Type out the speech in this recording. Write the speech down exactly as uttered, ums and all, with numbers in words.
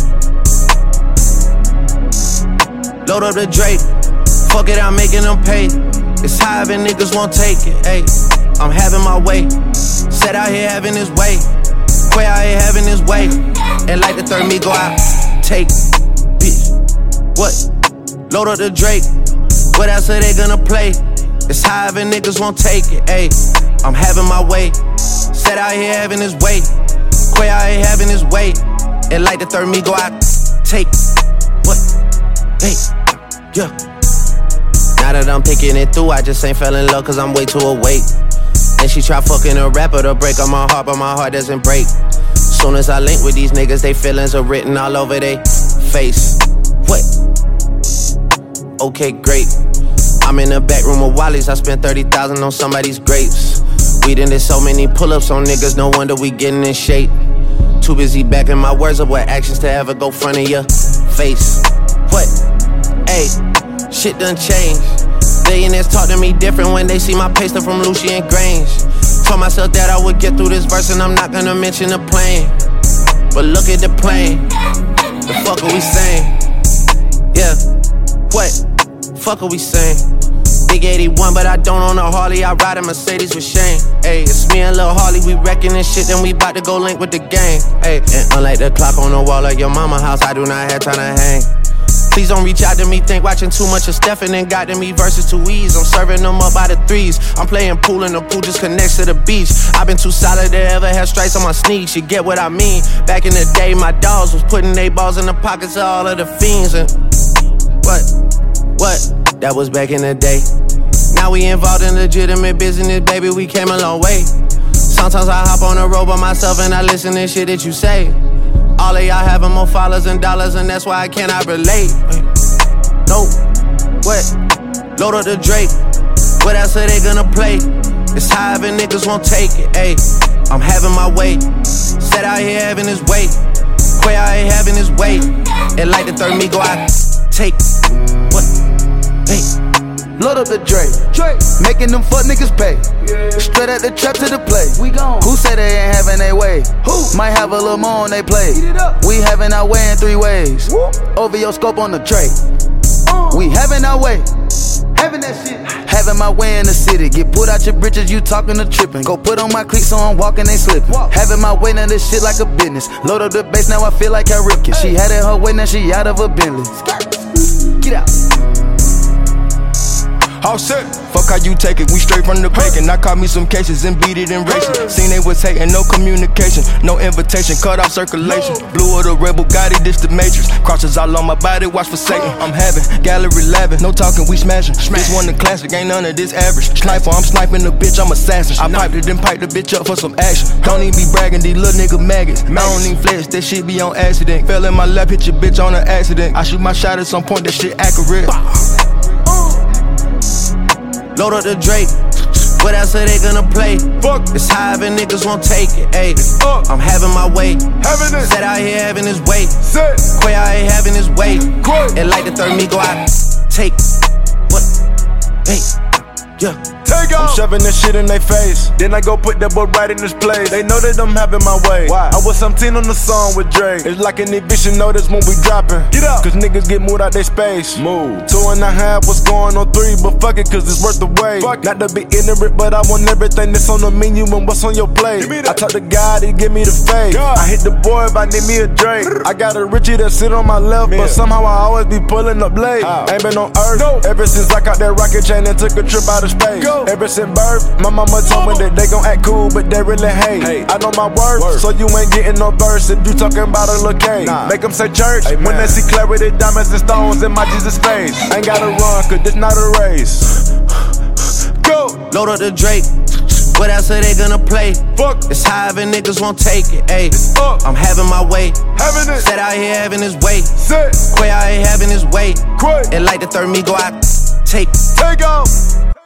Load up the Drake, fuck it, I'm making them pay. It's high and niggas won't take it, ayy. I'm having my way, set out here having his way. Quay out here having his way, and like the third me go out, take, bitch, what? Load up the Drake, what else are they gonna play? It's high and niggas won't take it, ayy. I'm having my way, set out here having his way. Quay out here having his way, and like the third me go out, take, what? Hey, yeah. Now that I'm thinking it through, I just ain't fell in love cause I'm way too awake. And she try fucking a rapper to break on my heart, but my heart doesn't break. Soon as I link with these niggas, they feelings are written all over they face. What? Okay, great. I'm in the back room of Wally's, I spent thirty thousand on somebody's grapes. We done did so many pull-ups on niggas, no wonder we getting in shape. Too busy backing my words up with actions to ever go front of your face. What? Ayy, shit done changed. Billionaires talk to me different when they see my paste from Lucian Grange. Told myself that I would get through this verse and I'm not gonna mention the plane. But look at the plane. The fuck are we saying? Yeah, what? Fuck are we saying? Big eighty-one, but I don't own a Harley. I ride a Mercedes with Shane. Ayy, it's me and Lil Harley. We wrecking this shit, then we bout to go link with the gang. Ayy, and unlike the clock on the wall of your mama house, I do not have time to hang. Please don't reach out to me, think watching too much of Stephen and got to me versus two E's. I'm serving them up by the threes. I'm playing pool and the pool just connects to the beach. I've been too solid to ever have stripes on my sneaks. You get what I mean? Back in the day, my dogs was putting they balls in the pockets of all of the fiends. And what? What? That was back in the day. Now we involved in legitimate business, baby, we came a long way. Sometimes I hop on the road by myself and I listen to shit that you say. All of y'all having more followers and dollars, and that's why I cannot relate. No, what? Load up the Drake. What else are they gonna play? It's high and niggas won't take it, ayy. I'm having my way, set out here having his way. Quay out here having his way, and like the third me go out, take, what? Hey. Load up the Drake, Drake. Making them fuck niggas pay. Yeah. Straight at the trap to the play. We gone. Who said they ain't having their way? Who? Might have a little more on they play. We having our way in three ways. Woo. Over your scope on the Drake. Uh. We having our way. Having that shit. Having my way in the city. Get put out your britches, you talking to tripping. Go put on my cleats so I'm walking, they slipping. Walk. Having my way, now this shit like a business. Load up the bass, now I feel like Cal Ripken. Hey. She had it her way, now she out of a Bentley. Get out. All set. Fuck how you take it, we straight from the bacon. I caught me some cases and beat it in racing. Seen they was hating, no communication, no invitation, cut off circulation. Blue of the rebel, got it, this the matrix. Crosses all on my body, watch for Satan. I'm having gallery eleven, no talking, we smashing. This one the classic, ain't none of this average. Sniper, I'm sniping the bitch, I'm assassin. I piped it, then piped the bitch up for some action. Don't even be bragging, these little nigga maggots. I don't even flex, that shit be on accident. Fell in my lap, hit your bitch on an accident. I shoot my shot at some point, that shit accurate. Load up the Drake. What else are they gonna play? Fuck. It's high and niggas won't take it, ayy. I'm having my way, having it. Set out here having his way. Set. Quay out here having his way. Quay. And like the third me go out, take, what? Hey, yeah. Take off. I'm shoving this shit in their face. Then I go put that boy right in his place. They know that I'm having my way. Why? I was seventeen on the song with Drake. It's like an eviction notice when we dropping. Get up. Cause niggas get moved out their space. Move. Two and a half was going on three, but fuck it cause it's worth the wait. Fuck. Not to be ignorant, but I want everything that's on the menu and what's on your plate. I talk to God, he give me the faith. God. I hit the boy if I need me a Drake. I got a Richie that sit on my left, Man. But somehow I always be pulling up late. How? Ain't been on earth no. Ever since I caught that rocket chain and took a trip out of space. Go. Ever since birth, my mama told me that they gon' act cool, but they really hate. Hey. I know my worth, word. So you ain't getting no verse if you talking about a little cake. Nah. Make them say church, Amen. When they see clarity, diamonds and stones in my Jesus face. Ain't gotta run, cause this not a race. Go! Load up the Drake. What else are they gonna play? Fuck. It's high and niggas won't take it, ayy. I'm having my way, having it. Set out here having his way. Set. Quay out here having his way. Quay. And like the third me go out, take, take off.